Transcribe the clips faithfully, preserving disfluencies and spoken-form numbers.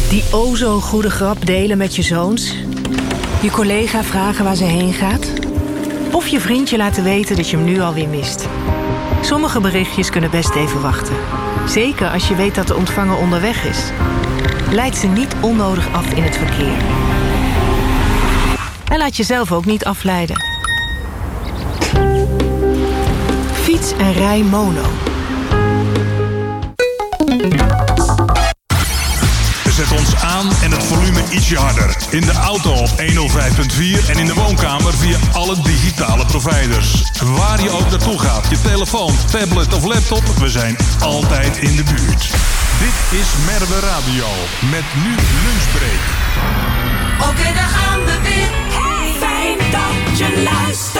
Die o zo goede grap delen met je zoons? Je collega vragen waar ze heen gaat? Of je vriendje laten weten dat je hem nu alweer mist? Sommige berichtjes kunnen best even wachten. Zeker als je weet dat de ontvanger onderweg is. Leid ze niet onnodig af in het verkeer. En laat jezelf ook niet afleiden. Fiets en rij mono. Zet ons aan en het volume ietsje harder. In de auto op honderdvijf punt vier en in de woonkamer via alle digitale providers. Waar je ook naartoe gaat, je telefoon, tablet of laptop, we zijn altijd in de buurt. Dit is Merwe Radio, met nu lunchbreak. Oké, okay, daar gaan we weer. Hey, fijn dat je luistert.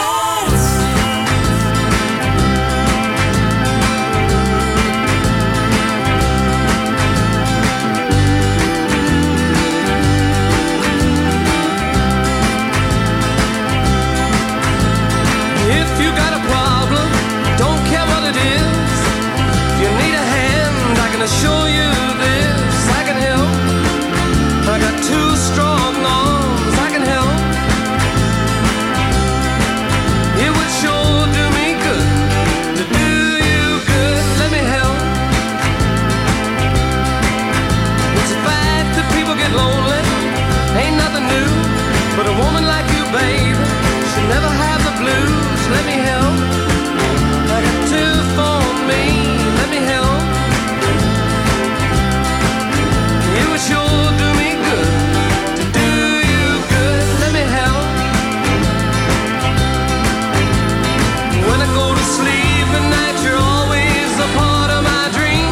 Show you this, I can help. I got two strong arms, I can help. It would sure do me good to do you good. Let me help. It's a fact that people get lonely, ain't nothing new. But a woman like you, babe, should never have the blues. Let me help. I got two for me. Let me help. It would sure do me good to do you good. Let me help. When I go to sleep at night, you're always a part of my dream.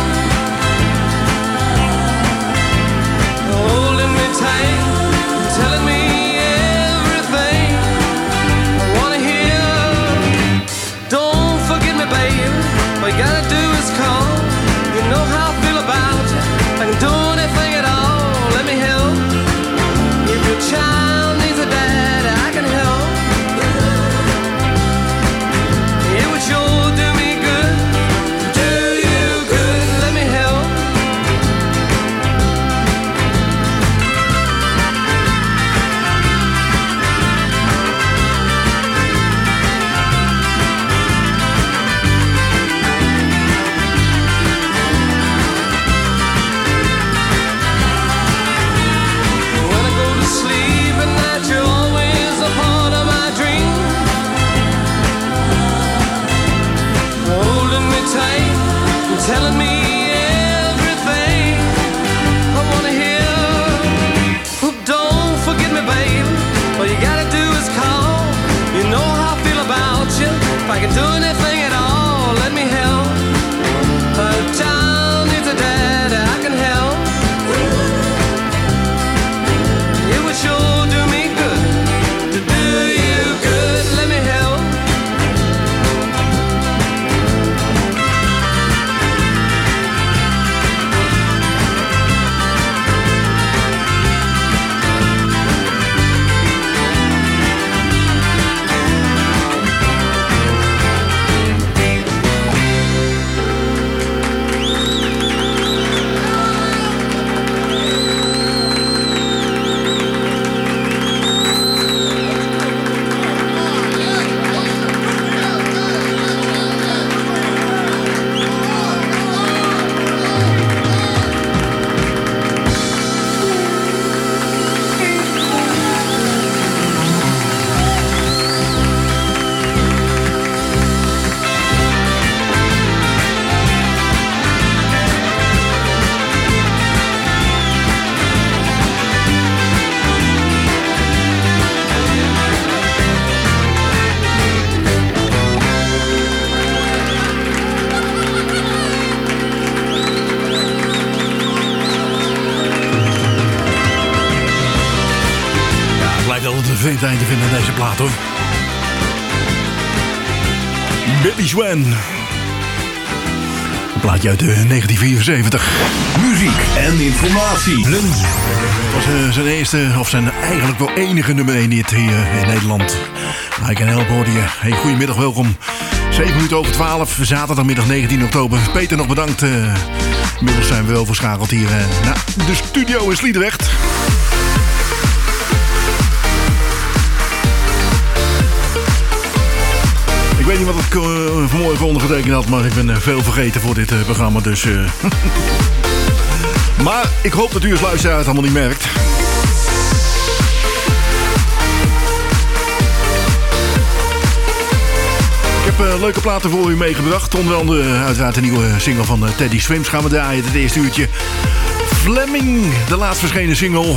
Holding me tight, telling me everything I wanna hear. Don't forget me, baby. All you gotta do is call. You know how I feel about you. I can do anything at all. Let me help. If your child needs a dad, I can help. It would sure do me good. Do you good. Let me help. Telling me everything I wanna hear. Oh, don't forget me, baby. All you gotta do is call. You know how I feel about you. If I can do anything at all, let me help. A child needs a dad, I can help. It would sure do me good to do you good. Let me help. Vreemd eind te vinden aan deze plaat, hoor. Billy Swan. Een plaatje uit uh, negentien vierenzeventig. Muziek en informatie. Lun. Het was uh, zijn eerste, of zijn eigenlijk wel enige nummer één hit hier in Nederland. I Can Help hoorde je. Hey, goedemiddag, welkom. zeven minuten over twaalf, zaterdagmiddag negentien oktober. Peter, nog bedankt. Uh, inmiddels zijn we wel verschakeld hier uh, naar de studio in Sliedrecht. Ik weet niet wat ik uh, vanmorgen ondergetekend had, maar ik ben uh, veel vergeten voor dit uh, programma. Dus, uh... maar ik hoop dat u als luisteraar het allemaal niet merkt. Ik heb uh, leuke platen voor u meegebracht. Onder andere uh, uiteraard de nieuwe single van uh, Teddy Swims gaan we draaien. Het eerste uurtje. Fleming, de laatst verschenen single.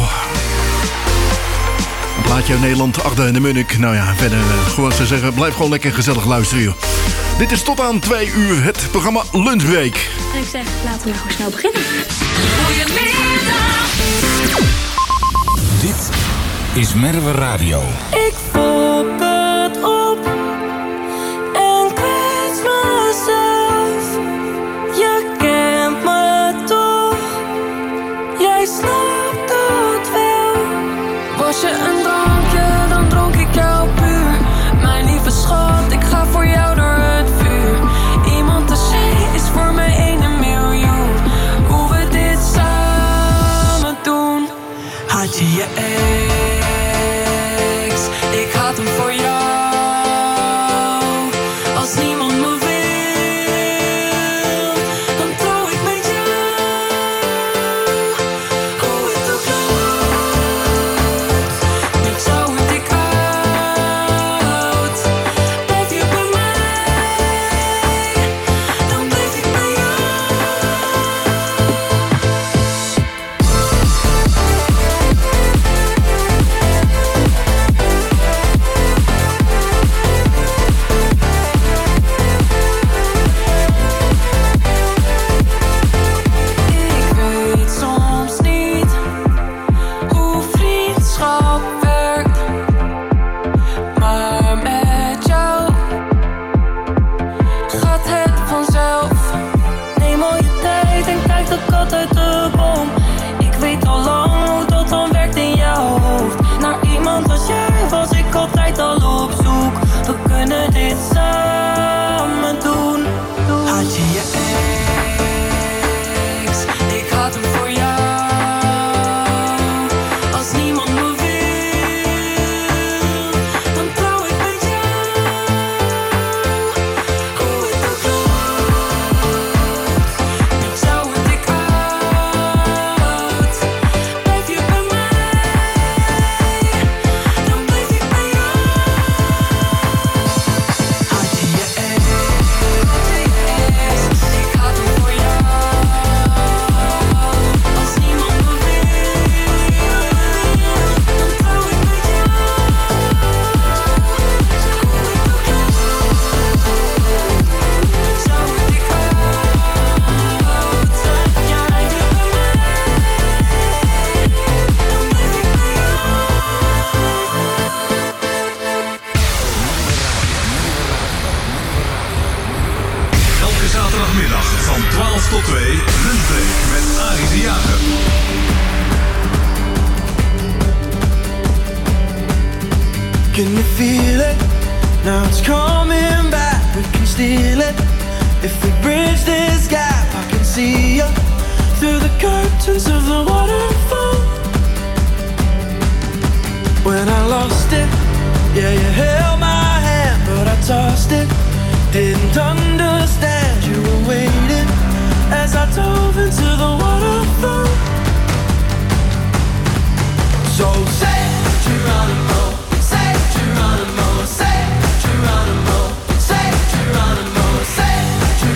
Een plaatje uit Nederland, achter in de Munnik. Nou ja, verder uh, gewoon te zeggen, blijf gewoon lekker gezellig luisteren. Joh. Dit is tot aan twee uur het programma Lunchbreak. En ik zeg, laten we gewoon snel beginnen. Goedemiddag. Dit is Merwe Radio. Ik fok het op en kwets mezelf. Je kent me toch, jij snapt het wel. Was je een drankje, dan dronk ik jou puur. Mijn lieve schat, ik ga voor jou door het vuur. Iemand te zee is voor mij één in miljoen. Hoe we dit samen doen. Had je je ex, ik had hem voor jou. Als niemand me wil, dan trouw ik met jou. Hoe het ook loopt, ik zou het ik uit. Blijf je bij mij, dan blijf ik bij jou. Ik weet soms niet hoe vriendschap werkt, maar met jou gaat het vanzelf. Neem al je tijd en kijk de kat uit de boom. Ik weet al lang hoe dat dan werkt in jouw hoofd. Naar iemand als jij was ik altijd al op zoek. We kunnen dit samen doen. Had je je ex, ik had hem voor jou. Als niemand me wil, dan trouw ik met jou. Hoe het ook loopt, ik zou het ik uit. Blijf je bij mij, dan blijf ik bij jou. Had je je ex, ik had hem voor jou. Als niemand me wil, dan trouw ik met jou. Zou het ik uit, jij bij mij, dan blijf ik bij jou. Elke zaterdagmiddag van twaalf tot twee. Lunchbreak met Arie de Jager. Can you feel it? Now it's coming back. We can steal it. If we bridge this gap, I can see you through the curtains of the waterfall. When I lost it, yeah, you held my hand, but I tossed it. Didn't understand you were waiting as I dove into the waterfall. So say Geronimo, say Geronimo, say Geronimo, say Geronimo, say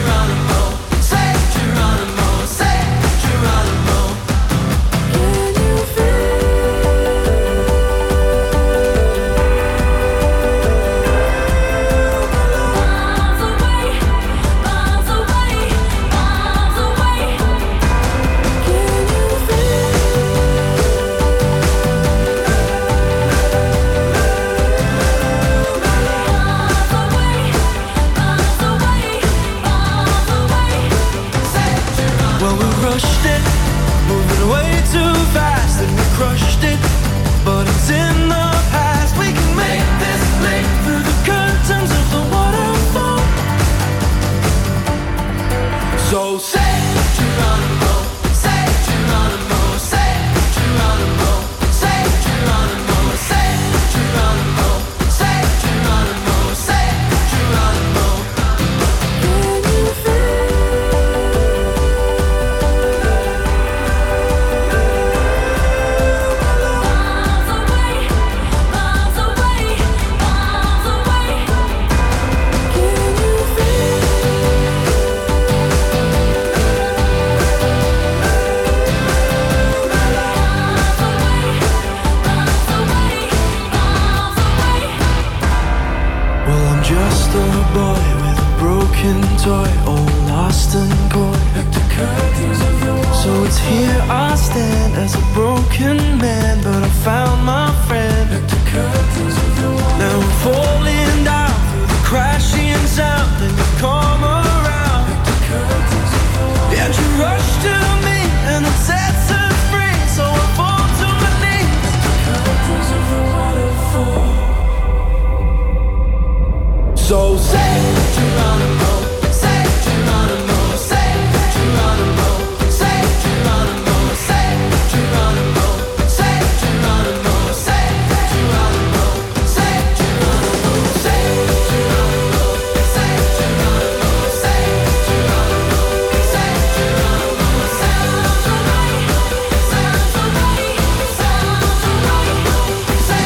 Geronimo, say Geronimo, say Geronimo. Can you toy, all lost and coy. So it's here I stand as a broken man, but I found my friend. Now I'm falling down through the crashing sound, then you come around, and you rush to me, and it sets us free. So I fall to my knees. So say Geronimo, say Geronimo, say Geronimo, say Geronimo, say Geronimo, say Geronimo, say Geronimo, say Geronimo, say Geronimo, say Geronimo, say Geronimo, say Geronimo. Sounds alright, sounds alright, sounds alright, say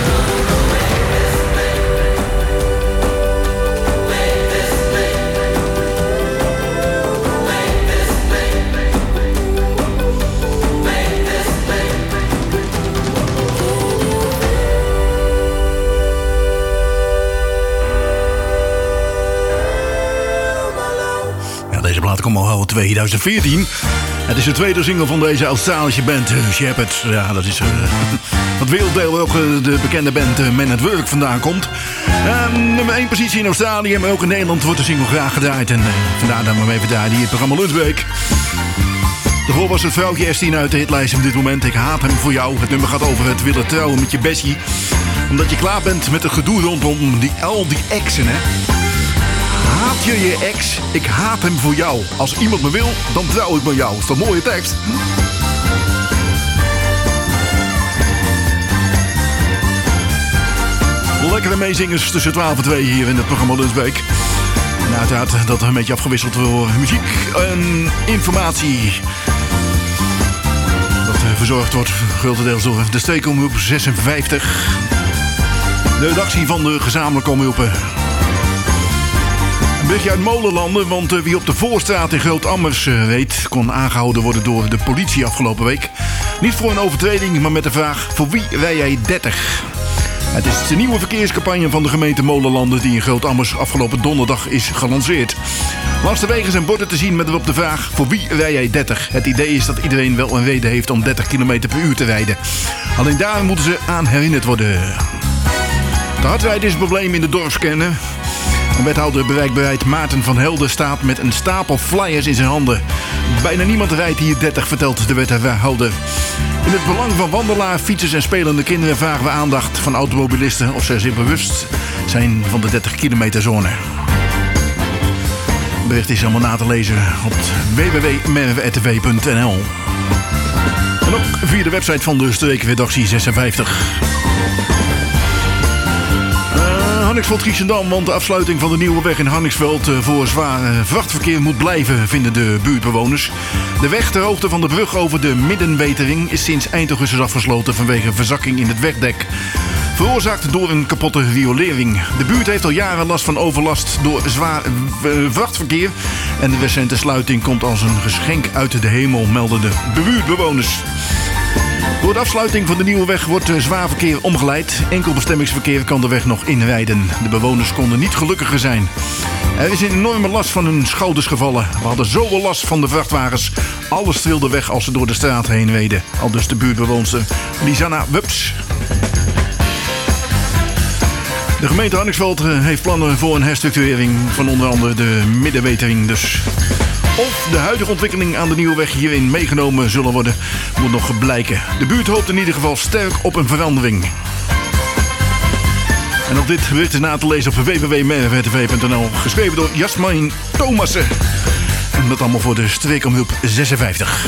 Ja, deze plaat komt al uit tweeduizend veertien. Het is de tweede single van deze Australische band uh, Shepherd. Ja, dat is uh, het werelddeel waar ook uh, de bekende band uh, Man at Work vandaan komt. Uh, nummer één positie in Australië, maar ook in Nederland wordt de single graag gedraaid. En uh, vandaar dat we hem even draaien hier in het programma Lunchbreak. Daarvoor was het vrouwtje Estine uit de hitlijst op dit moment. Ik haat hem voor jou. Het nummer gaat over het willen trouwen met je bestie. Omdat je klaar bent met het gedoe rondom die, al die exen, hè. Haat je je ex? Ik haat hem voor jou. Als iemand me wil, dan trouw ik met jou. Is dat een mooie tekst? Lekkere meezingers tussen twaalf en twee hier in het programma Lunchbreak. En uiteraard dat er een beetje afgewisseld door muziek en informatie. Dat verzorgd wordt grotendeels door de streekomroep zesenvijftig. De redactie van de gezamenlijke omroepen. Een berichtje uit Molenlanden, want uh, wie op de Voorstraat in Groot-Ammers uh, weet, kon aangehouden worden door de politie afgelopen week. Niet voor een overtreding, maar met de vraag: voor wie rij jij dertig? Het is de nieuwe verkeerscampagne van de gemeente Molenlanden die in Groot-Ammers afgelopen donderdag is gelanceerd. Langs de wegen zijn borden te zien met erop de vraag: voor wie rij jij dertig? Het idee is dat iedereen wel een reden heeft om dertig kilometer per uur te rijden. Alleen daar moeten ze aan herinnerd worden. De hardrijden is een probleem in de dorpskernen. Een wethouder bereikbaarheid Maarten van Helden staat met een stapel flyers in zijn handen. Bijna niemand rijdt hier dertig, vertelt de wethouder. In het belang van wandelaar, fietsers en spelende kinderen vragen we aandacht van automobilisten of ze zich bewust zijn van de dertig kilometer zone. Het bericht is allemaal na te lezen op w w w punt merwe r t v punt n l. En ook via de website van de streekredactie zesenvijftig. Harningsveld-Giessendam, want de afsluiting van de nieuwe weg in Harningsveld voor zwaar vrachtverkeer moet blijven, vinden de buurtbewoners. De weg ter hoogte van de brug over de Middenwetering is sinds eind augustus afgesloten vanwege verzakking in het wegdek. Veroorzaakt door een kapotte riolering. De buurt heeft al jaren last van overlast door zwaar vrachtverkeer. En de recente sluiting komt als een geschenk uit de hemel, melden de buurtbewoners. Door de afsluiting van de nieuwe weg wordt zwaar verkeer omgeleid. Enkel bestemmingsverkeer kan de weg nog inrijden. De bewoners konden niet gelukkiger zijn. Er is een enorme last van hun schouders gevallen. We hadden zoveel last van de vrachtwagens. Alles trilde weg als ze door de straat heen reden. Aldus de buurtbewoonster Lisanna Wups. De gemeente Harningsveld heeft plannen voor een herstructurering van onder andere de Middenwetering. Dus of de huidige ontwikkeling aan de nieuwe weg hierin meegenomen zullen worden, moet nog blijken. De buurt hoopt in ieder geval sterk op een verandering. En ook dit bericht is na te lezen op w w w punt merwe r t v punt n l. Geschreven door Jasmijn Thomassen. En dat allemaal voor de streekomroep zesenvijftig.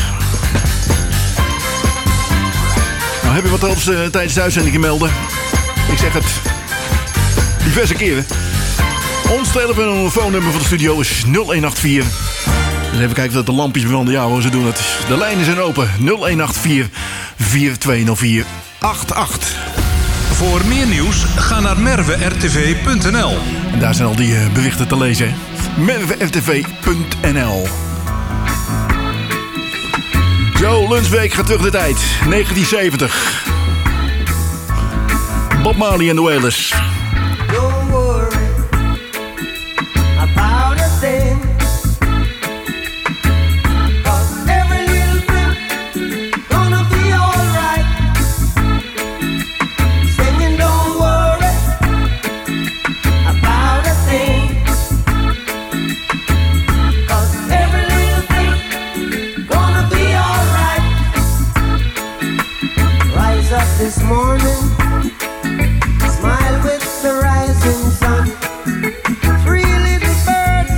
Nou, heb je wat helps uh, tijdens de uitzending melden? Ik zeg het diverse keren. Ons telefoonnummer van de studio is nul een acht vier. Dus even kijken of de lampjes branden. Ja hoor, ze doen het. De lijnen zijn open. nul een acht vier, vier twee nul vier, acht acht. Voor meer nieuws, ga naar merwe r t v punt n l. En daar zijn al die uh, berichten te lezen. merwe r t v punt n l. Zo, Lunchbreak gaat terug de tijd. negentien zeventig. Bob Marley en de Wailers. Don't worry about a thing. up this morning, smile with the rising sun. Three little birds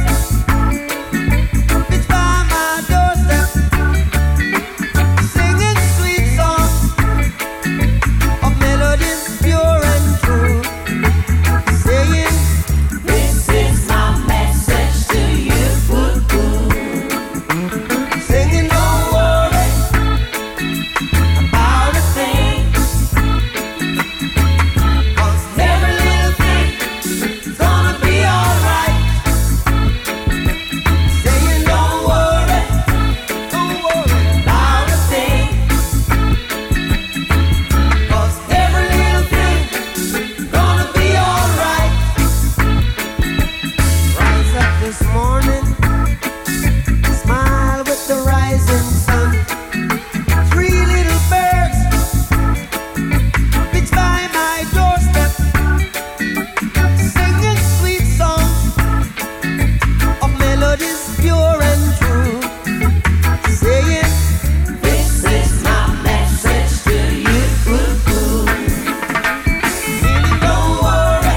pitch by my doorstep, singing sweet songs of melodies pure and true, saying, this is my message to you. Singing, don't worry about a thing, 'cause every little thing is gonna be alright. Saying, don't worry, don't worry about a thing, 'cause every little thing is gonna be alright. Rise up this morning, smile with the rising sun. Three little birds pitch by my doorstep, singing sweet songs of melodies pure and true, saying, this is my message to you. Meaning, don't worry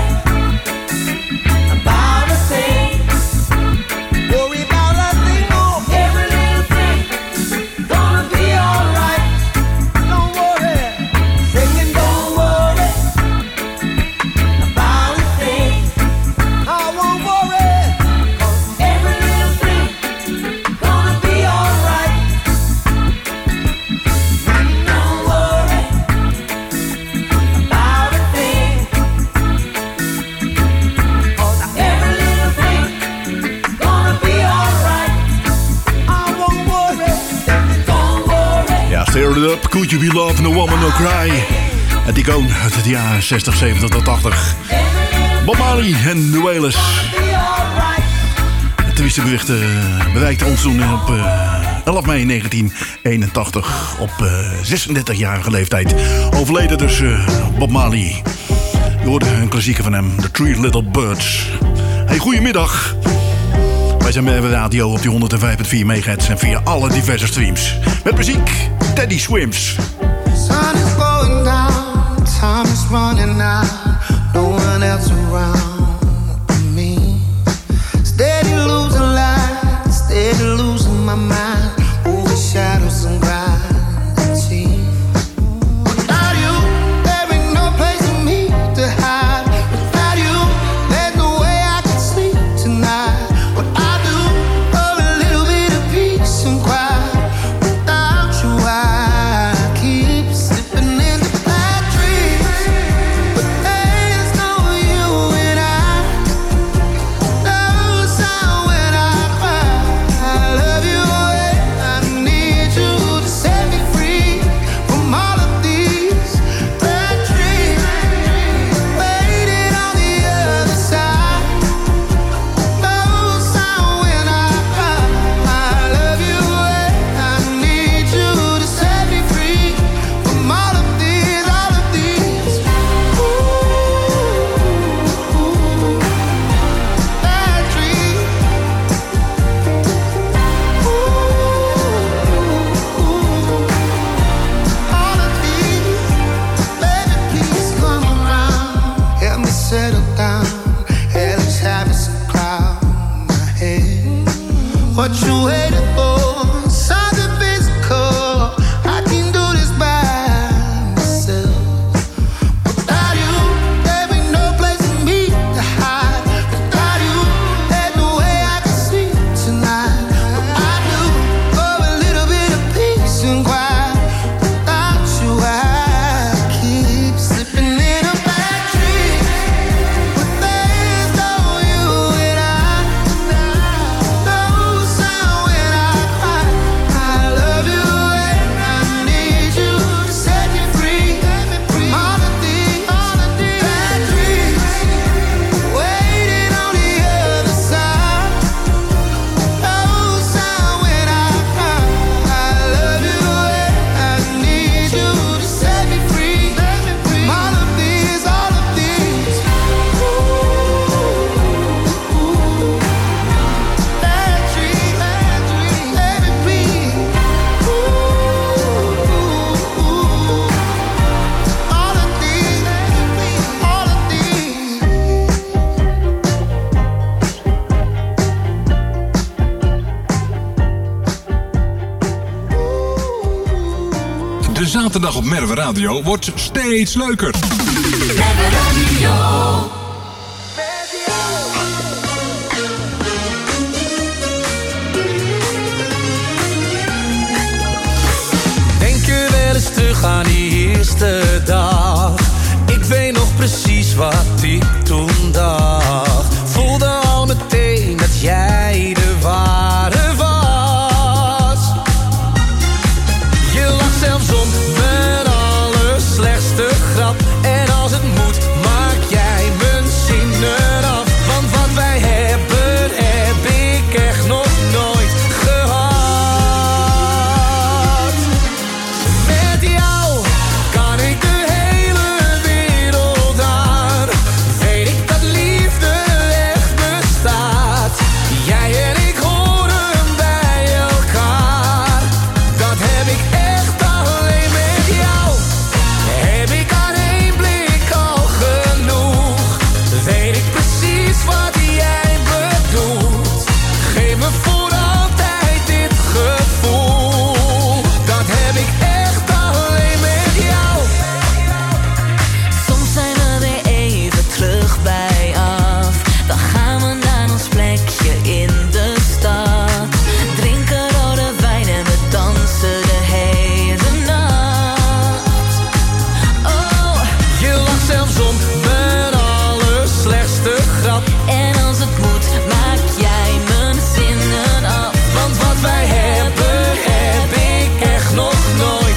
about a thing, worry about a thing, oh, every little thing gonna be alright. Don't worry, singing, don't worry about a thing. I won't worry, 'cause every little thing gonna be alright. Don't worry about a thing, 'cause every little thing gonna be alright. I won't worry, don't worry. Ja, Stir It Up, Could You Be Love, No Woman No Cry. Het icoon uit de jaren zestig, zeventig tot tachtig. Bob Marley en The Wailers. Het trieste bericht uh, bereikte ons toen op uh, elf mei negentien eenentachtig. Op uh, zesendertigjarige leeftijd. Overleden dus uh, Bob Marley. Je hoorde een klassieker van hem, The Three Little Birds. Hey, goedemiddag. Wij zijn bij de radio op die honderdvijf komma vier megahertz en via alle diverse streams. Met muziek, Teddy Swims. Sun is going down, time is running out, no one else around but me. Steady losing light, steady losing my mind, over shadows and gravity. Without you, there ain't no place for me to hide. Without you, there's no way I can sleep tonight. What I do for a little bit of peace and quiet. Without you, I keep zaterdag op Merwe Radio wordt steeds leuker. Merwe Radio. Denk je wel eens terug aan die eerste dag? Ik weet nog precies wat ik toen dacht. Voelde al meteen dat jij de ware was. Je lacht zelfs om mijn allerslechtste grap. En als het moet, maak jij mijn zinnen af. Want wat wij hebben, heb ik echt nog nooit gehad. Met jou kan ik de hele wereld aan. Weet ik dat liefde echt bestaat. Jij en ik horen bij elkaar. Dat heb ik echt alleen met jou. Heb ik aan één blik al genoeg. Weet ik precies wat jij bedoelt. Geef me voor altijd dit gevoel. Dat heb ik echt alleen met jou. Soms zijn we weer even terug bij af. Dan gaan we naar ons plekje in de stad. Drinken rode wijn en we dansen de hele nacht. Oh, Je lacht zelfs om mijn allerslechtste grap. en als het moet, maak jij mijn zinnen af. Want wat wij hebben, heb ik echt nog nooit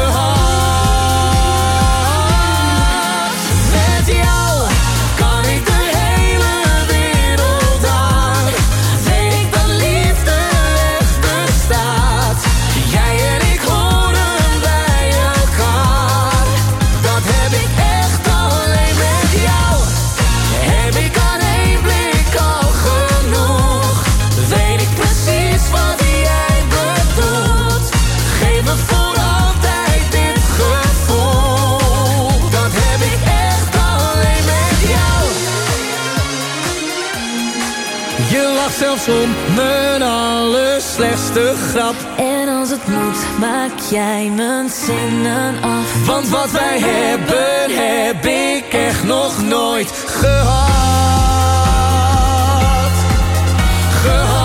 gehad. Met jou kan ik de hele wereld aan. Weet ik dat liefde echt bestaat. Jij en ik horen bij elkaar. Dat heb ik echt alleen met jou. Heb ik aan één blik al genoeg. Weet ik precies wat jij bedoelt. Geef me voor altijd dit gevoel. Dat heb ik echt alleen met jou. Je lacht zelfs om mijn allerslechtste grap. En als het moet, maak jij mijn zinnen af. Want wat wij hebben, heb ik echt nog nooit gehad. Gehad.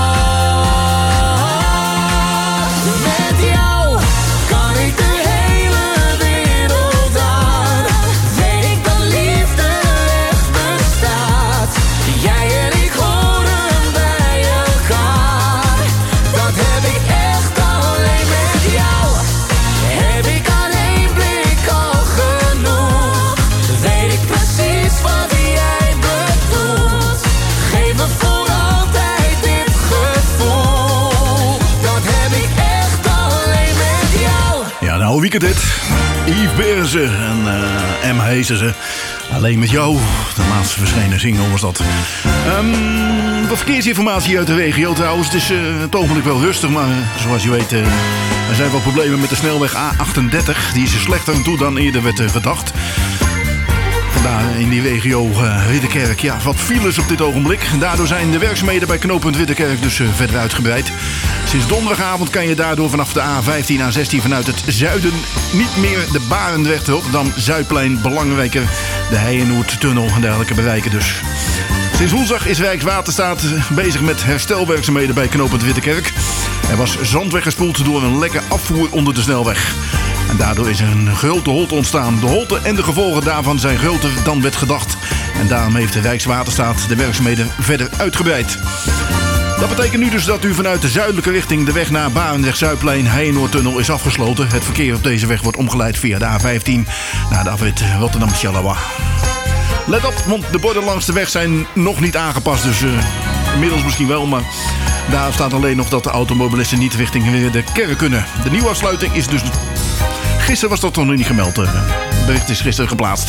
Met jou kan ik de hele wereld aan. Weet ik dat liefde echt bestaat. Jij en ik horen bij elkaar. Dat heb ik echt alleen met jou. Heb ik aan één blik al genoeg. Weet ik precies wat jij bedoelt. Geef me voor altijd dit gevoel. Dat heb ik echt alleen met jou. Ja, nou, wie kent dit? Yves Berensen en uh, M. Heesen. Alleen met jou. De laatste verschenen single was dat. Um, wat verkeersinformatie uit de regio trouwens. Het is uh, het ogenblik wel rustig, maar uh, zoals je weet... Uh, er zijn wel problemen met de snelweg A achtendertig. Die is er slechter aan toe dan eerder werd uh, gedacht. Vandaar in die regio uh, Ridderkerk. Ja, wat files op dit ogenblik. Daardoor zijn de werkzaamheden bij knooppunt Ridderkerk dus uh, verder uitgebreid. Sinds donderdagavond kan je daardoor vanaf de A vijftien, A zestien vanuit het zuiden niet meer de Barendrecht op. Dan Zuidplein, belangrijker de Heijenoordtunnel en dergelijke bereiken dus. Sinds woensdag is Rijkswaterstaat bezig met herstelwerkzaamheden bij knooppunt Ridderkerk. Er was zand weggespoeld door een lekke afvoer onder de snelweg. En daardoor is er een grote holte ontstaan. De holte en de gevolgen daarvan zijn groter dan werd gedacht. En daarom heeft de Rijkswaterstaat de werkzaamheden verder uitgebreid. Dat betekent nu dus dat u vanuit de zuidelijke richting de weg naar Barendrecht-Zuidplein Heijenoordtunnel is afgesloten. Het verkeer op deze weg wordt omgeleid via de A vijftien naar de afrit Rotterdam-Charleroi. Let op, want de borden langs de weg zijn nog niet aangepast. Dus uh, inmiddels misschien wel, maar daar staat alleen nog dat de automobilisten niet richting de kerk kunnen. De nieuwe afsluiting is dus... Gisteren was dat nog niet gemeld. Het bericht is gisteren geplaatst.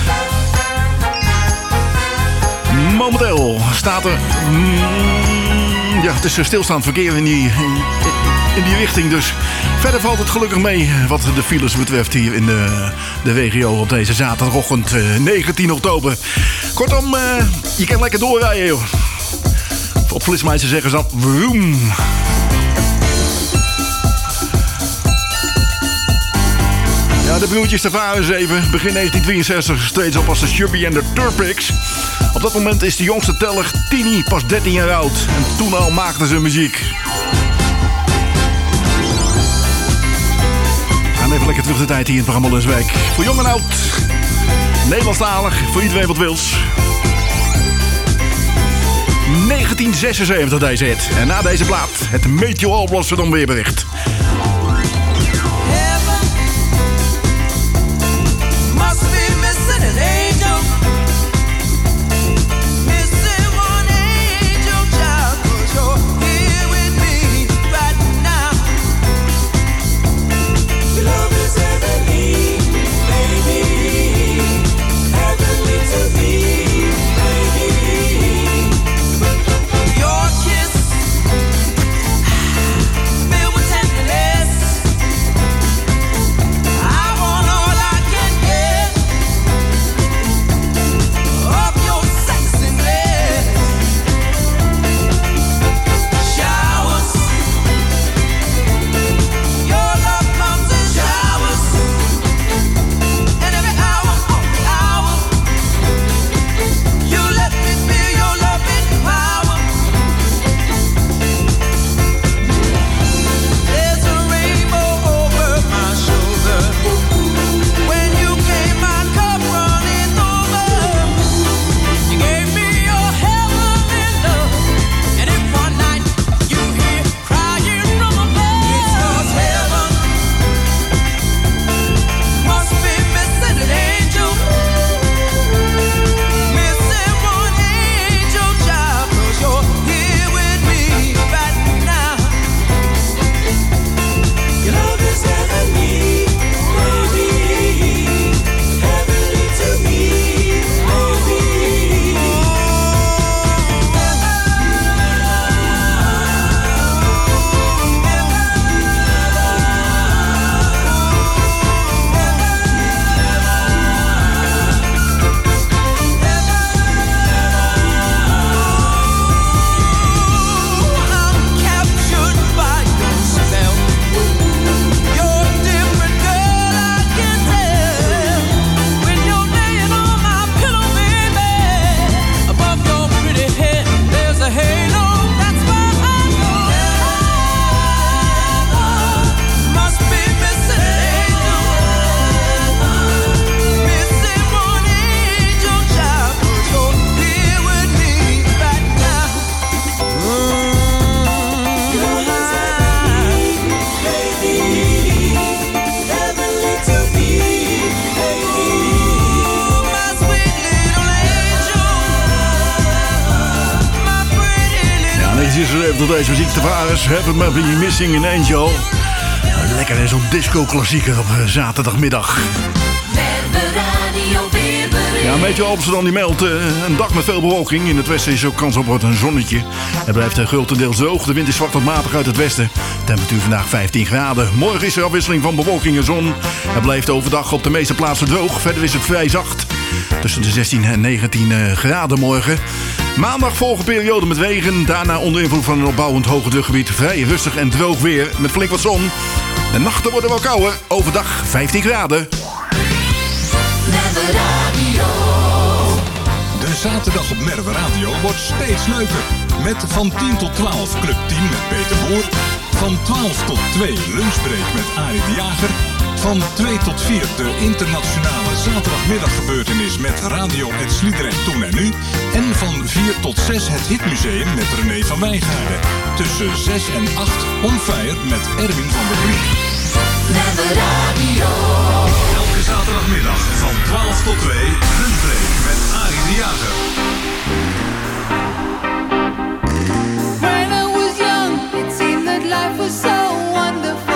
Momenteel staat er... Mm, ja, het is stilstaand verkeer in die, in, in die richting. Dus verder valt het gelukkig mee wat de files betreft hier in de, de regio op deze zaterdagochtend uh, negentien oktober. Kortom, uh, je kan lekker doorrijden, joh. Op Flitsmeister zeggen ze dan... Vroom. Ja, de broertjes Tavares even. Begin negentien drieënzestig steeds op als de Chubby en de Turpics. Op dat moment is de jongste teller Tini pas dertien jaar oud. En toen al maakten ze muziek. We gaan even lekker terug de tijd hier in het programma Luswijk. Voor jong en oud. Nederlandstalig, voor iedereen wat wils. negentien zesenzeventig deze hit. En na deze plaat het Meteor Amsterdam weerbericht. Tot deze muziek Tavares, Haven't Me Be Missing an Angel. Lekker in zo'n disco-klassieker op zaterdagmiddag. Ja, een beetje Amsterdam die meldt uh, een dag met veel bewolking. In het westen is ook kans op wat een zonnetje. Het blijft uh, grotendeels droog. De wind is zwak tot matig uit het westen. Temperatuur vandaag vijftien graden. Morgen is er afwisseling van bewolking en zon. Het blijft overdag op de meeste plaatsen droog. Verder is het vrij zacht. Tussen de zestien en negentien uh, graden morgen. Maandag volgt een periode met regen. Daarna onder invloed van een opbouwend hoge drukgebied vrij rustig en droog weer. Met flink wat zon. De nachten worden wel kouder. Overdag vijftien graden. De zaterdag op Merwe Radio wordt steeds leuker. Met van tien tot twaalf Club tien met Peter Boer. Van twaalf tot twee Lunchbreak met Arie de Jager. Van twee tot vier de internationale zaterdagmiddaggebeurtenis met Radio Het Sliedrecht Toen en Nu. En van vier tot zes het Hitmuseum met René van Wijngaarden. Tussen zes en acht On Fire met Erwin van der Brink. Elke zaterdagmiddag van twaalf tot twee Lunchbreak met Arie de Jager. When I was young, it seemed that life was so wonderful.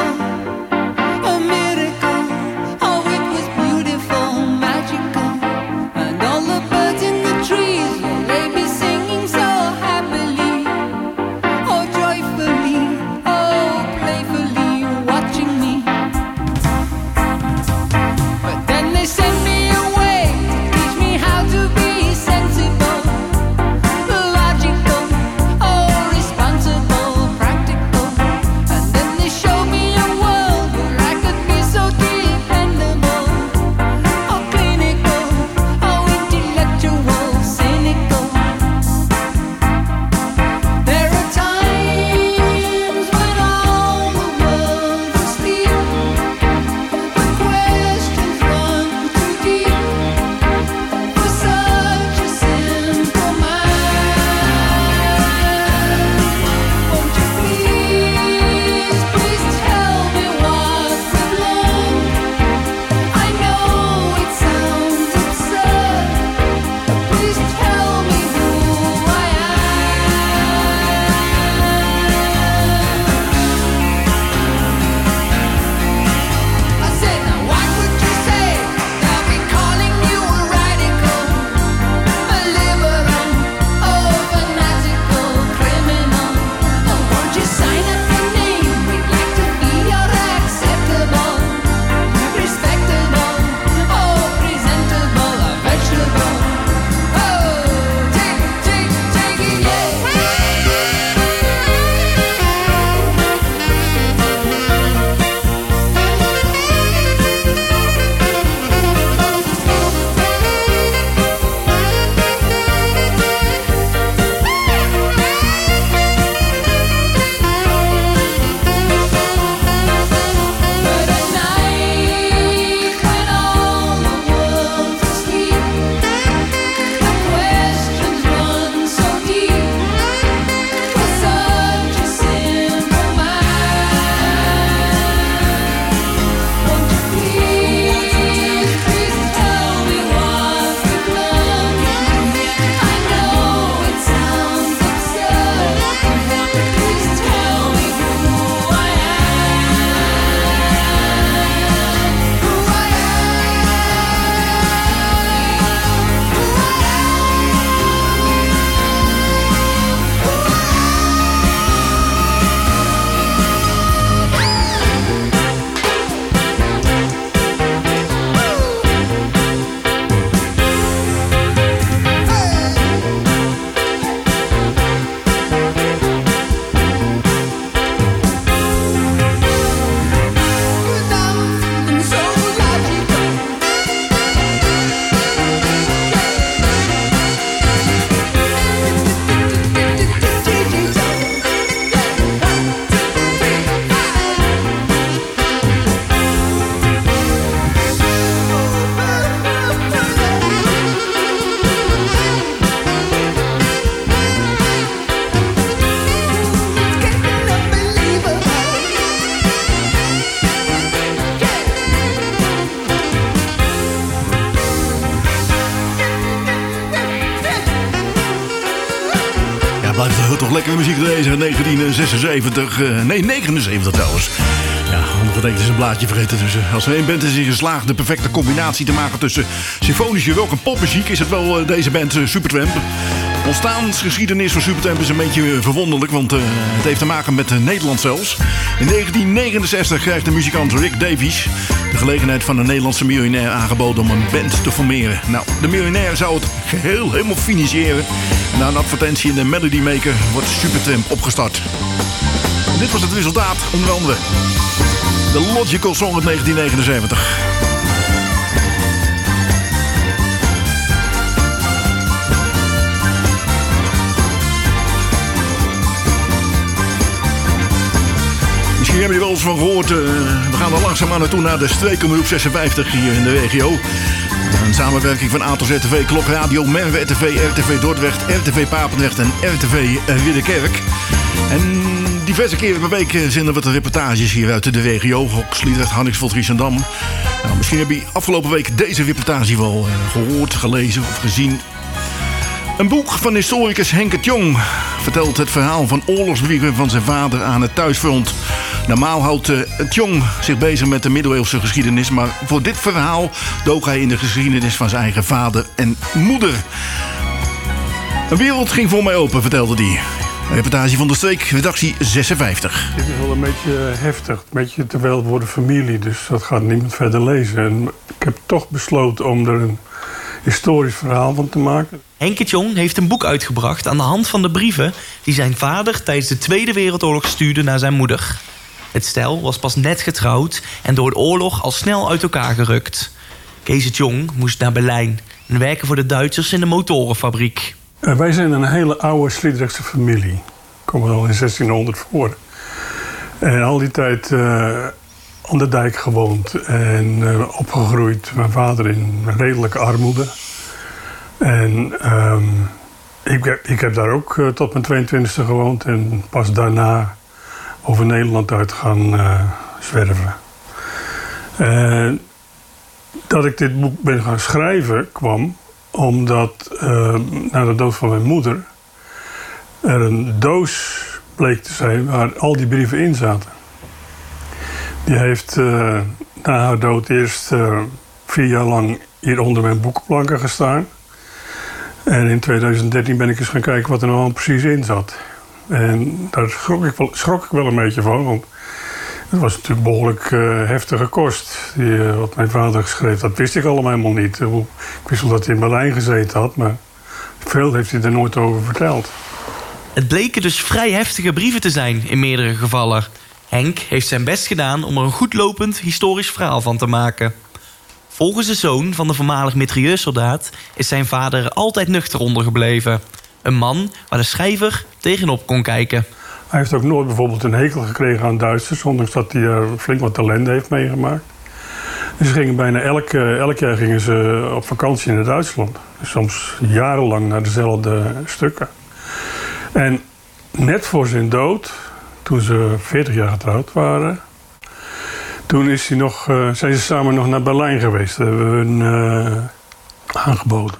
blijft er toch lekkere muziek deze negentien zesenzeventig. Uh, nee, negenenzeventig trouwens. Ja, ondergetekend is een blaadje vergeten. Dus uh, als er één band is in geslaagd de perfecte combinatie te maken tussen symfonische rock en popmuziek, is het wel uh, deze band uh, Supertramp. De ontstaansgeschiedenis van Supertramp is een beetje uh, verwonderlijk, want uh, het heeft te maken met uh, Nederland zelfs. In negentien negenenzestig krijgt de muzikant Rick Davies de gelegenheid van een Nederlandse miljonair aangeboden om een band te formeren. Nou, de miljonair zou het geheel helemaal financieren. En na een advertentie in de Melody Maker wordt Supertramp opgestart. En dit was het resultaat, onder andere de Logical Song uit negentien negenenzeventig. Misschien hebben jullie wel eens van gehoord. Uh, we gaan er langzaamaan naartoe naar de streekomroep zesenvijftig hier in de regio. Een samenwerking van A T O Z R T V, Klok Radio, Merwe R T V, R T V Dordrecht, R T V Papendrecht en R T V Ridderkerk. En diverse keren per week zenden we de reportages hier uit de regio. Ook Sliedrecht, Harningsveld, Riesendam. Nou, misschien heb je afgelopen week deze reportage wel uh, gehoord, gelezen of gezien. Een boek van historicus Henk de Jong vertelt het verhaal van oorlogsbrieven van zijn vader aan het thuisfront. Normaal houdt uh, het Jong zich bezig met de middeleeuwse geschiedenis, maar voor dit verhaal dook hij in de geschiedenis van zijn eigen vader en moeder. Een wereld ging voor mij open, vertelde hij. Een reportage van de streek, redactie zesenvijftig. Dit is wel een beetje heftig, een beetje te veel voor de familie, dus dat gaat niemand verder lezen. En ik heb toch besloten om er een historisch verhaal van te maken. Henk de Jong heeft een boek uitgebracht aan de hand van de brieven die zijn vader tijdens de Tweede Wereldoorlog stuurde naar zijn moeder. Het stel was pas net getrouwd en door de oorlog al snel uit elkaar gerukt. Kees de Jong moest naar Berlijn en werken voor de Duitsers in de motorenfabriek. Uh, wij zijn een hele oude Sliedrechtse familie. Komen al in zestienhonderd voor. En al die tijd uh, aan de dijk gewoond en uh, opgegroeid. Mijn vader in redelijke armoede. En um, ik, heb, ik heb daar ook uh, tot mijn tweeëntwintigste gewoond. En pas daarna over Nederland uit gaan uh, zwerven. Uh, dat ik dit boek ben gaan schrijven kwam omdat uh, na de dood van mijn moeder er een doos bleek te zijn waar al die brieven in zaten. Die heeft uh, na haar dood eerst uh, vier jaar lang hier onder mijn boekenplanken gestaan. En in tweeduizend dertien ben ik eens gaan kijken wat er nou precies in zat. En daar schrok ik wel, schrok ik wel een beetje van, want het was natuurlijk behoorlijk uh, heftige kost. Die, uh, wat mijn vader geschreven, dat wist ik allemaal helemaal niet. Uh, ik wist wel dat hij in Berlijn gezeten had, maar veel heeft hij er nooit over verteld. Het bleken dus vrij heftige brieven te zijn in meerdere gevallen. Henk heeft zijn best gedaan om er een goedlopend historisch verhaal van te maken. Volgens de zoon van de voormalig mitrailleursoldaat is zijn vader er altijd nuchter onder gebleven. Een man waar de schrijver tegenop kon kijken. Hij heeft ook nooit bijvoorbeeld een hekel gekregen aan Duitsers, ondanks dat hij er flink wat ellende heeft meegemaakt. Dus ze gingen bijna elk, elk jaar gingen ze op vakantie naar Duitsland. Dus soms jarenlang naar dezelfde stukken. En net voor zijn dood, toen ze veertig jaar getrouwd waren, toen is hij nog, uh, zijn ze samen nog naar Berlijn geweest. Dat hebben we hun uh, aangeboden.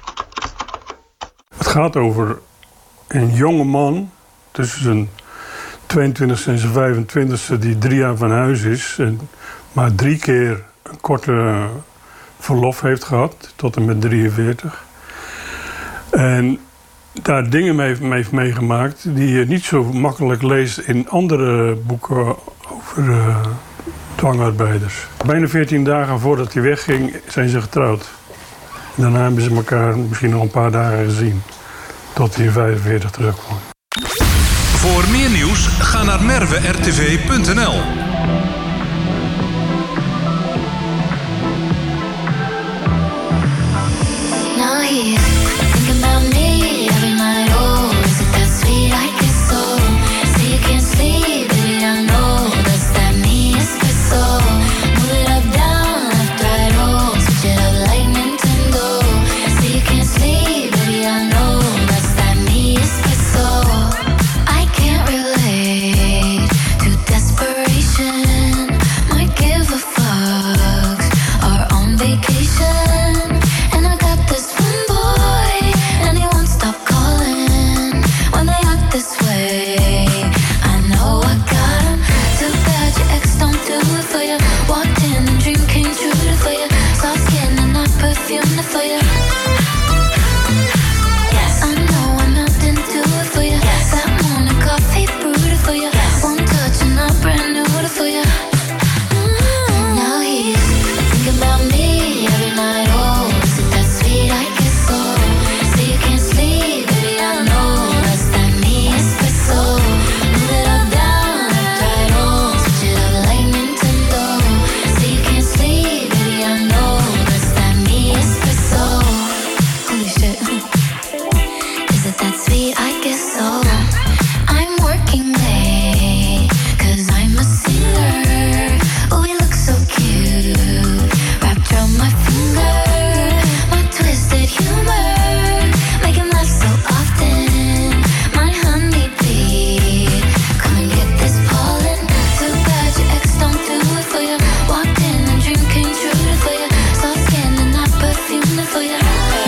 Het gaat over een jonge man tussen zijn tweeëntwintigste en zijn vijfentwintigste die drie jaar van huis is en maar drie keer een korte verlof heeft gehad, tot en met drieënveertig. En daar dingen mee heeft meegemaakt die je niet zo makkelijk leest in andere boeken over uh, dwangarbeiders. Bijna veertien dagen voordat hij wegging zijn ze getrouwd. Daarna hebben ze elkaar misschien nog een paar dagen gezien, tot hij in vijfenveertig terugkwam. Voor meer nieuws, ga naar merwe r t v punt n l. Now here, think about me every night. Oh, is it that sweet I can so? Say you can't sleep, baby, I know that's that me espresso. Move it up, down, left, right, oh, switch it up like Nintendo. Say you can't sleep, baby, I know that's that me espresso. I can't relate to desperation. perfume for you. Yes, I know I'm not into it for you. Yes, that morning coffee brewed for you. Yes, one touch and I'm brand new for you. Mm. Now he's thinking about me every night. Oh, is it that sweet? I guess so. So you can't sleep, baby. I know that's that me espresso. Move it up, down, left, right, oh, switch it up like Nintendo. So you can't sleep, baby. I know that's that me espresso. Holy shit. Is it that sweet? I guess so. I'm working late, cause I'm a singer. Oh, we look so cute, wrapped around my finger. My twisted humor, make him laugh so often. My honeybee, come and get this pollen. Too bad your ex don't do it for you. Walked in and dream came true for you. Soft skin and that perfume for you.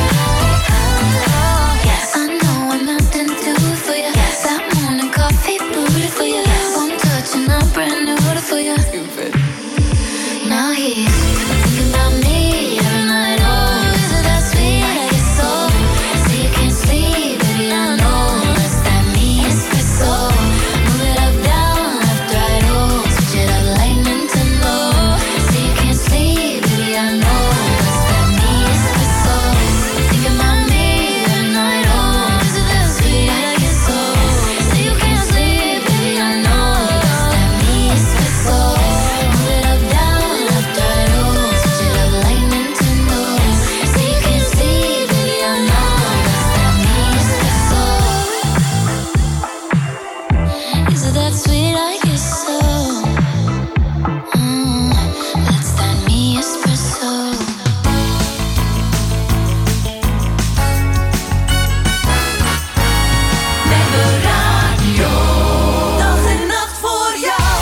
Yes, I know I'm not into it for you. That morning coffee brewed for you. One touch and I'm brand new for you. Now he's thinking about me every night. Oh, is it that sweet? I guess so. So you can't sleep, baby. I know that's that me espresso. Move it up, down, left, right, oh, switch it up like Nintendo. So you can't sleep, baby. I know that's that me espresso. Thinking about me every night. Oh, is it that sweet? I guess so. So you can't sleep, baby. I know that's that me espresso. Move it up, down, left, right, oh, switch it up like Nintendo. So you can't sleep, baby. I know that's that me espresso. Is it that sweet? I guess so. Mm, that's that me espresso. Met de radio. Dag en nacht voor jou.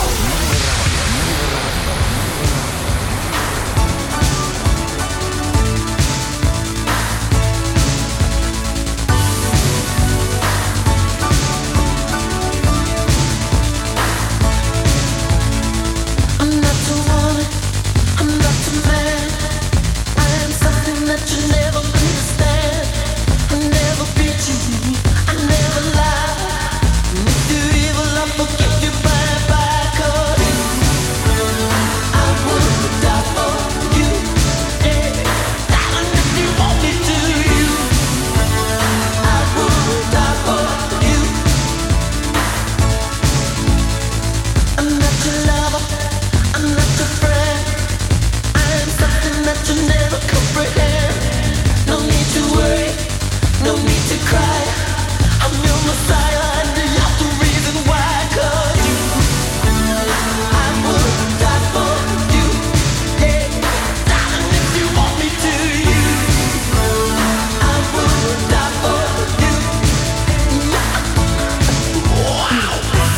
I'm not the woman, I'm not the man. I am something that you never understand. I never beat you, I never lie. And if you're evil, I'll forgive you bye bye. 'Cause I would die for you, yeah. Darling, if you want me to, you. I would die for you. I'm not your lover, I'm not your friend. I am something that you never comprehend. No need to worry, no need to cry. I'm your messiah and you're the reason why. 'Cause you, I would die for you, yeah. Darling, if you want me to, you. I would die for you, yeah. Wow.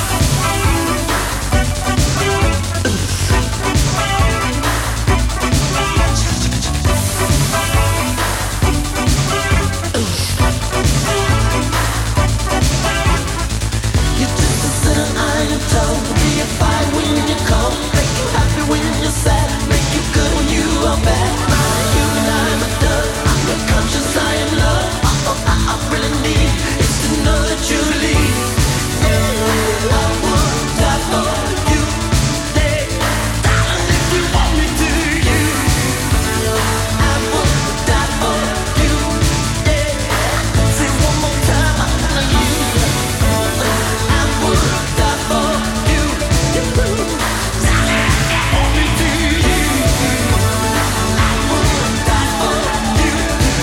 You just a sinner, I am told. Be a fire when you come, make you happy when you're sad, make you good when you are bad. I'm human, I'm a dove. I'm your conscience, I am love. All I, I really need is to know that you leave. I would die for you, yeah. Darling, if you want me to, you. I would die for you, yeah. Say one more time, I know you. I would die for you, you. Darling, if you want me to, you. I would die for you.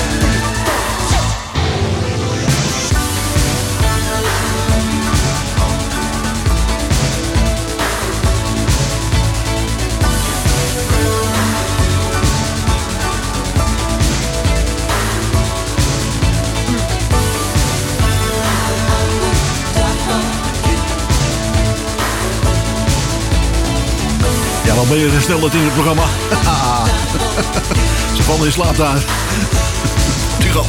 Ja, wat ben je gesneld in het programma? Ze vallen in slaap daar. Tiro.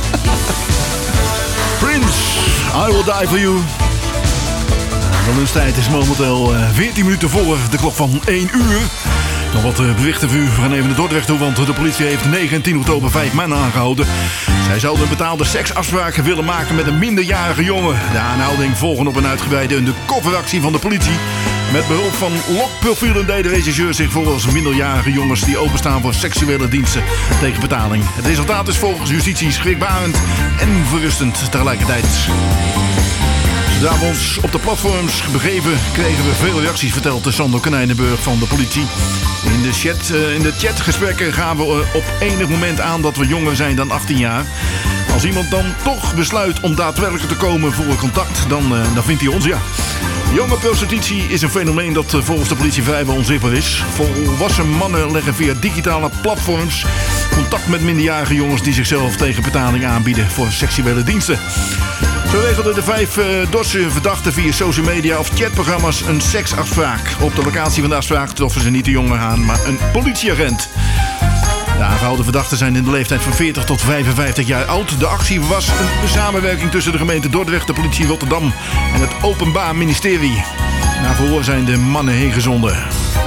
Prince, I Will Die For You. De lunchtijd is momenteel veertien minuten voor de klok van één uur. Nog wat uh, berichten voor u. We gaan even naar Dordrecht toe, want de politie heeft negen en tien oktober vijf mannen aangehouden. Zij zouden een betaalde seksafspraken willen maken met een minderjarige jongen. De aanhouding volgen op een uitgebreide undercoveractie van de politie. Met behulp van lokprofielen deed de rechercheur zich voor als minderjarige jongens die openstaan voor seksuele diensten tegen betaling. Het resultaat is volgens justitie schrikbarend en verrustend tegelijkertijd. Zodra we ons op de platforms begeven, kregen we veel reacties, vertelt Sander Konijnenburg van de politie. In de, chat, in de chatgesprekken gaan we op enig moment aan dat we jonger zijn dan achttien jaar. Als iemand dan toch besluit om daadwerkelijk te komen voor een contact, dan, dan vindt hij ons, ja. Jonge prostitutie is een fenomeen dat volgens de politie vrijwel onzichtbaar is. Volwassen mannen leggen via digitale platforms contact met minderjarige jongens die zichzelf tegen betaling aanbieden voor seksuele diensten. Zo regelden de vijf uh, Dortse verdachten via social media of chatprogramma's een seksafspraak. Op de locatie van de afspraak troffen ze niet de jongen aan, maar een politieagent. De aangehouden verdachten zijn in de leeftijd van veertig tot vijfenvijftig jaar oud. De actie was een samenwerking tussen de gemeente Dordrecht, de politie Rotterdam en het Openbaar Ministerie. Na verhoor zijn de mannen heen gezonden.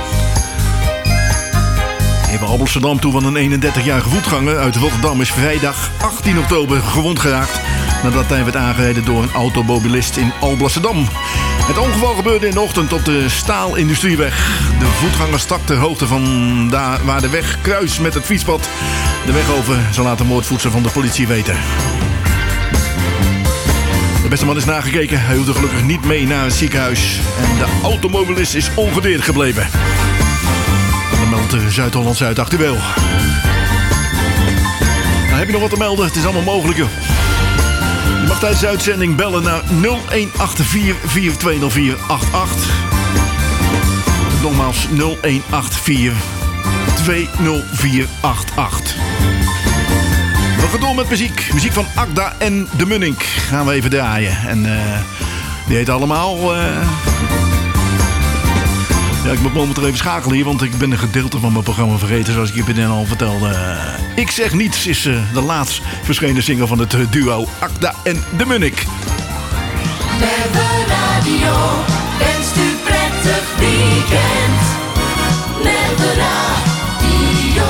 Even Alblasserdam toe, van een eenendertigjarige voetganger uit Rotterdam is vrijdag achttien oktober gewond geraakt nadat hij werd aangereden door een automobilist in Alblasserdam. Het ongeval gebeurde in de ochtend op de Staalindustrieweg. De voetganger stak ter hoogte van daar waar de weg kruist met het fietspad de weg over, zo laat de moordvoerder van de politie weten. De beste man is nagekeken. Hij hoefde gelukkig niet mee naar het ziekenhuis. En de automobilist is ongedeerd gebleven. Dan meldt Zuid-Holland-Zuid actueel. Nou, heb je nog wat te melden? Het is allemaal mogelijk, joh. Je mag tijdens de uitzending bellen naar nul een acht vier, vier twee nul vier acht acht. Nogmaals nul een acht vier, twee nul vier acht acht. We gaan door met muziek. Muziek van Agda en de Munnik gaan we even draaien. En uh, die heet allemaal... Uh... Ja, ik moet momenteel even schakelen hier, want ik ben een gedeelte van mijn programma vergeten, zoals ik je binnen al vertelde. Uh, ik zeg niets is uh, de laatst verschenen single van het uh, duo Agda en de Munnik. Merwe Radio wenst u prettig weekend. Merwe Radio.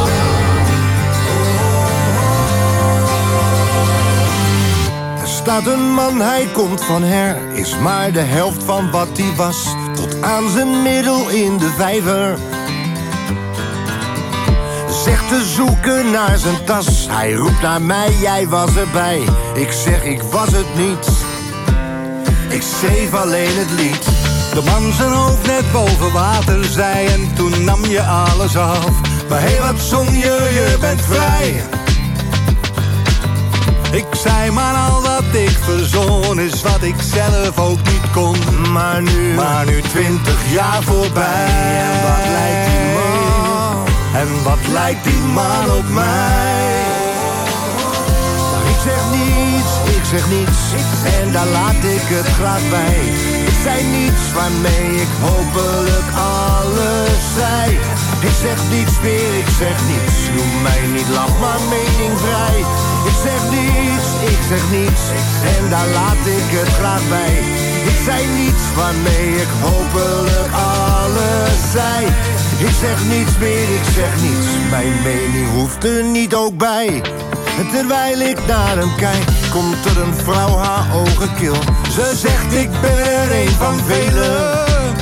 Er staat een man, hij komt van her, is maar de helft van wat hij was. Tot aan zijn middel in de vijver. Zegt te zoeken naar zijn tas. Hij roept naar mij, jij was erbij. Ik zeg, ik was het niet. Ik schreef alleen het lied. De man zijn hoofd net boven water zei en toen nam je alles af. Maar hé, wat zong je, je bent vrij. Ik zei maar al wat ik verzon is wat ik zelf ook niet kon. Maar nu, maar nu twintig jaar voorbij. En wat lijkt die man? En wat lijkt die man op mij? Maar ik zeg niets, ik zeg niets. En daar laat ik het graag bij. Het zijn niets waarmee ik hopelijk alles zei. Ik zeg niets meer, ik zeg niets. Noem mij niet laf, maar meningvrij. Ik zeg niets, ik zeg niets. En daar laat ik het graag bij. Ik zei niets waarmee ik hopelijk alles zei. Ik zeg niets meer, ik zeg niets. Mijn mening hoeft er niet ook bij. En terwijl ik naar hem kijk, komt er een vrouw, haar ogen kil. Ze zegt, ik ben er een van velen.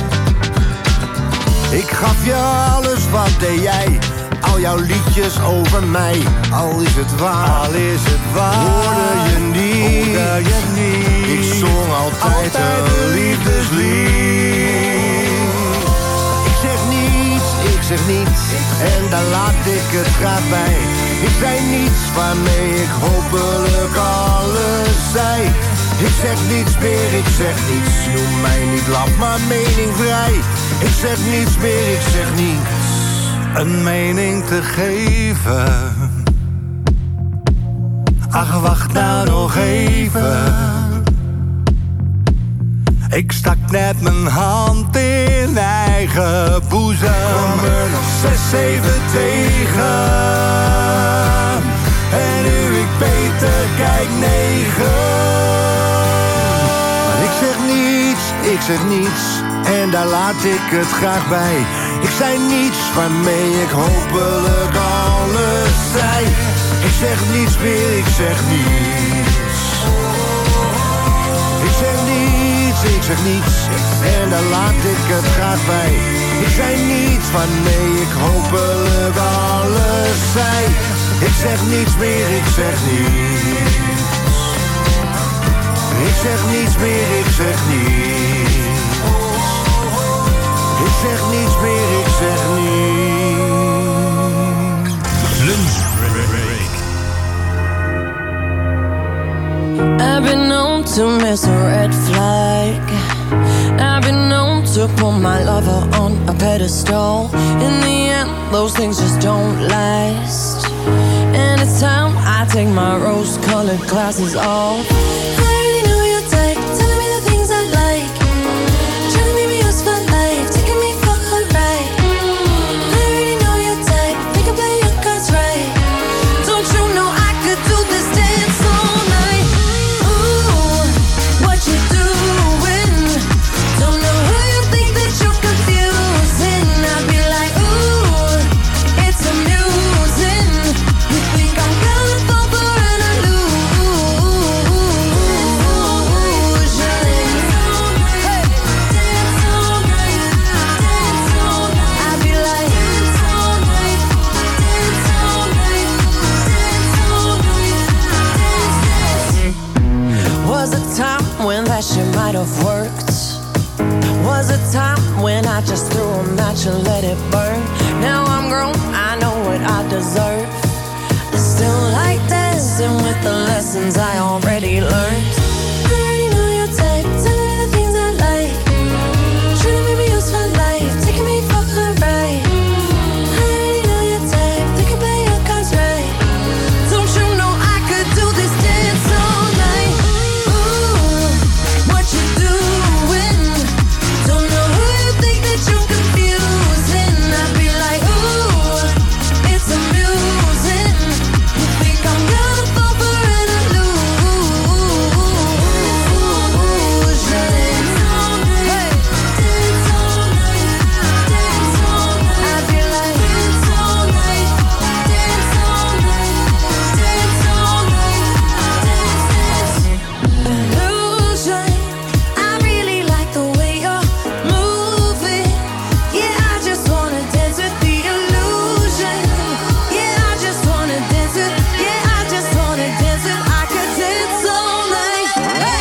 Ik gaf je alles, wat deed jij? Al jouw liedjes over mij. Al is het waar, al is het waar. Hoorde je niet, hoorde je niet. Ik zong altijd, altijd een liefdeslied. Ik zeg niets, ik zeg niets. En daar laat ik het graag bij. Ik zei niets waarmee ik hopelijk alles zei. Ik zeg niets meer, ik zeg niets. Noem mij niet laf, maar meningvrij. Ik zeg niets meer, ik zeg niets. Een mening te geven. Ach, wacht nou nog even. Ik stak net mijn hand in eigen boezem. Kwam er nog zes, zeven tegen. En nu ik beter kijk negen. Maar ik zeg niets, ik zeg niets. En daar laat ik het graag bij. Ik zei niets waarmee ik hopelijk alles zei. Ik zeg niets meer, ik zeg niets. Ik zeg niets, ik zeg niets. En daar laat ik het graag bij. Ik zei niets waarmee ik hopelijk alles zei. Ik zeg niets meer, ik zeg niets. Ik zeg niets meer, ik zeg niets. Ik zeg niets meer, ik zeg niets. Lunch break. I've been known to miss a red flag. I've been known to put my lover on a pedestal. In the end, those things just don't last. And it's time I take my rose-colored glasses off. I already know your type, telling me the things I like. Trying to make me yours for life, taking me for a ride. I already know your type, think I play your cards right. Don't you know I could do this dance all night? Ooh, what you doing? Don't know who you think that you're confusing. I'd be like, ooh, it's amusing. You think I'm gonna fall for an illusion? Hey, dance all night, dance all night. I'd be like, dance all night, dance all night, dance all night, dance, dance. Was a time when that shit might have worked. Was a time when I just threw a match and let it burn. Now I'm grown, I know what I deserve. I still like dancing with the lessons I already learned. I already know your type, telling me the things I like. Trying to make me yours for life, taking me for a ride. I already know your type, think I play your cards right. Don't you know I could do this dance all night? Ooh, what you doing? Don't know who you think that you're confusing. I'd be like, ooh, it's amusing. You think I'm gonna fall for an illusion? Hey, dance all night, dance all night. I'd be like, dance all night, dance all night, dance all night, dance, dance. Illusion. I really like the way you're moving. Yeah, I just wanna dance with the illusion. Yeah, I just wanna dance with. Yeah, I just wanna dance with. I could dance all night. Hey.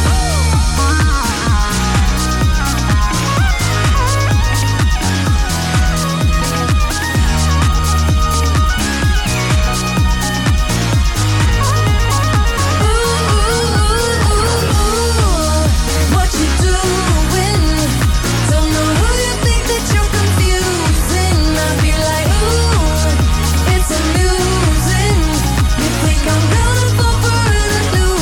What you doing? Don't know who you think that you're confusing. I'd be like, ooh, it's amusing. You think I'm gonna fall for an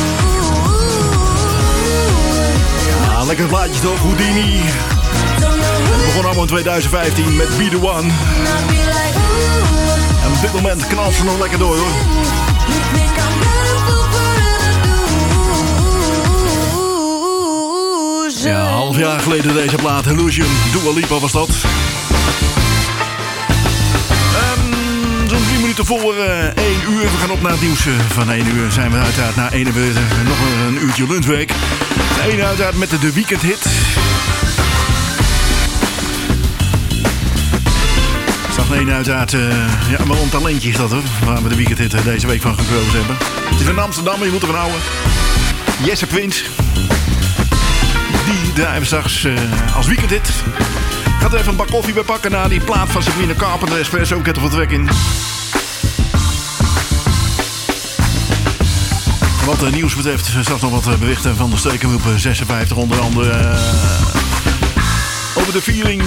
illusion? Ja, lekker plaatje toch, Houdini. Het begon allemaal in twintig vijftien met Be The One. I'd be like, ooh, En op dit moment knalt ze nog lekker door hoor. you think I'm gonna fall for an illusion? Ja, half jaar geleden deze plaat, Illusion, Dua Lipa was dat. Ehm, Zo'n drie minuten voor eh, één uur. We gaan op naar het nieuws eh, van één uur. Zijn we uiteraard na één uur eh, nog een uurtje lunchweek. Eén uiteraard met de, de weekendhit. Zag één uiteraard, uh, ja, wel een talentje is dat hoor. Waar we de weekendhit uh, deze week van gekozen hebben. Het is in Amsterdam, je moet ervan houden. Jesse Prins. Die draaien we straks uh, als weekendhit. Gaat er even een bak koffie bij pakken na die plaat van Sabrina Carpenter. Espresso, ik heb er wat trek in. Wat uh, nieuws betreft, straks nog wat uh, berichten van de Stekenwilp zesenvijftig. Onder andere uh, over de viering.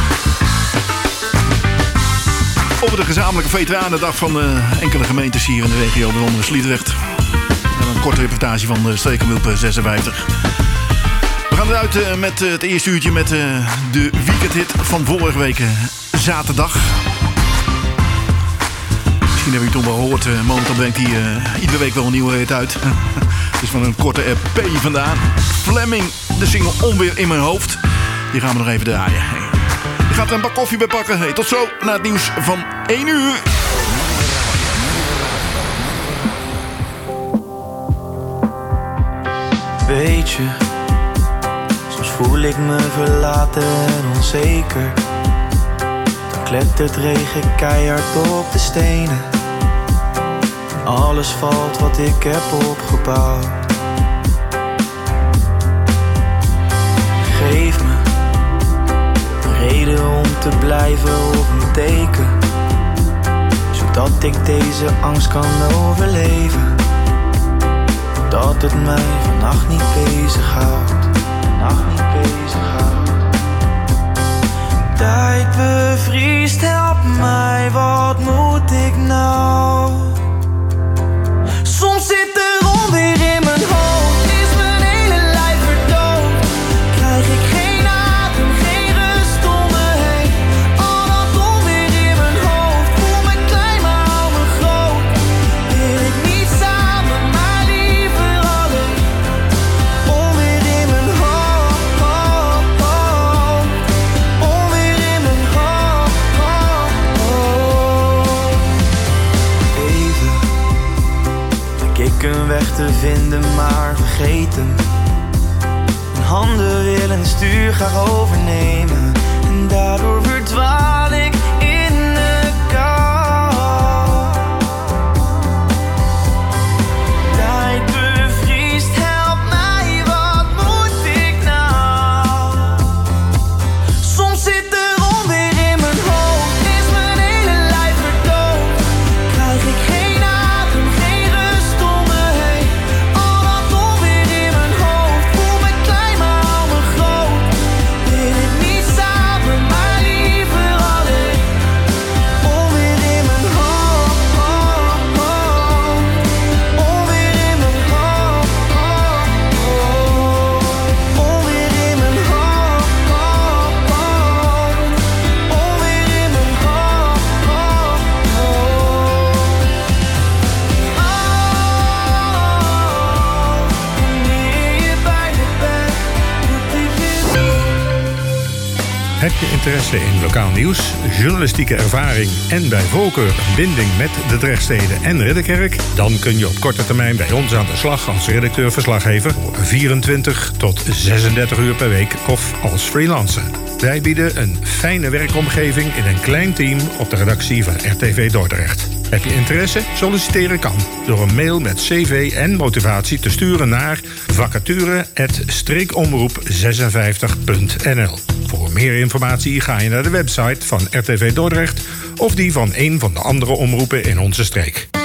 Over de gezamenlijke veteranendag van uh, enkele gemeentes hier in de regio, waaronder Sliedrecht. En een korte reportage van de Stekenwilp zesenvijftig. We gaan eruit uh, met uh, het eerste uurtje met uh, de weekendhit van vorige week uh, zaterdag. Misschien hebben jullie het toen wel gehoord. Uh, momentan brengt hij uh, iedere week wel een nieuwe hit uit. Het is van een korte R P vandaan. Fleming, de single Onweer in mijn hoofd. Die gaan we nog even draaien. gaat er een bak koffie bij pakken. Hey, tot zo, na het nieuws van één uur. Weet je, soms voel ik me verlaten en onzeker. Dan klettert regen keihard op de stenen. En alles valt wat ik heb opgebouwd. Geef me een reden om te blijven op een teken, zodat ik deze angst kan overleven. Dat het mij vannacht niet bezighoudt. Vannacht niet bezighoudt. Tijd bevriest, help mij, wat moet ik nou? Soms zit er onweer in mijn hoofd, is mijn hele lijf verdoofd. Krijg ik geen adem, geen rust om me heen. Al dat onweer in mijn hoofd, voel me klein maar hou me groot. Wil ik niet samen, maar liever alleen. Onweer in mijn hoofd, onweer in mijn hoofd. Even lijk ik een weg te vinden, maar vergeet hem. Mijn handen willen het stuur graag overnemen, en daardoor verdwaal ik in de kou. Tijd bevriest, help mij, wat moet ik nou? Soms zit er onweer in mijn hoofd, is mijn hele lijf verdoofd. Krijg ik geen adem, geen rust om me heen. Al dat onweer in mijn hoofd, voel me klein maar hou me groot. Wil ik niet samen, maar liever alleen. Onweer in mijn hoofd, onweer in mijn hoofd, onweer in mijn hoofd, onweer in mijn hoofd. Wanneer je bij me bent, moet ik weer. Heb je interesse in lokaal nieuws, journalistieke ervaring en bij voorkeur een binding met de Drechtsteden en Ridderkerk? Dan kun je op korte termijn bij ons aan de slag als redacteur-verslaggever voor vierentwintig tot zesendertig uur per week of als freelancer. Wij bieden een fijne werkomgeving in een klein team op de redactie van R T V Dordrecht. Heb je interesse? Solliciteren kan door een mail met cv en motivatie te sturen naar vacature apenstaartje streekomroep zesenvijftig punt n l. Voor meer informatie ga je naar de website van R T V Dordrecht of die van een van de andere omroepen in onze streek.